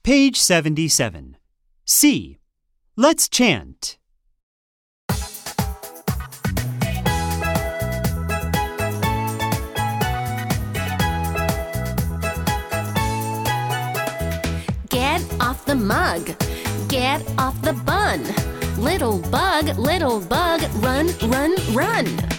Page 77. C. Let's chant. Get off the mug. Get off the bun. Little bug, run, run, run.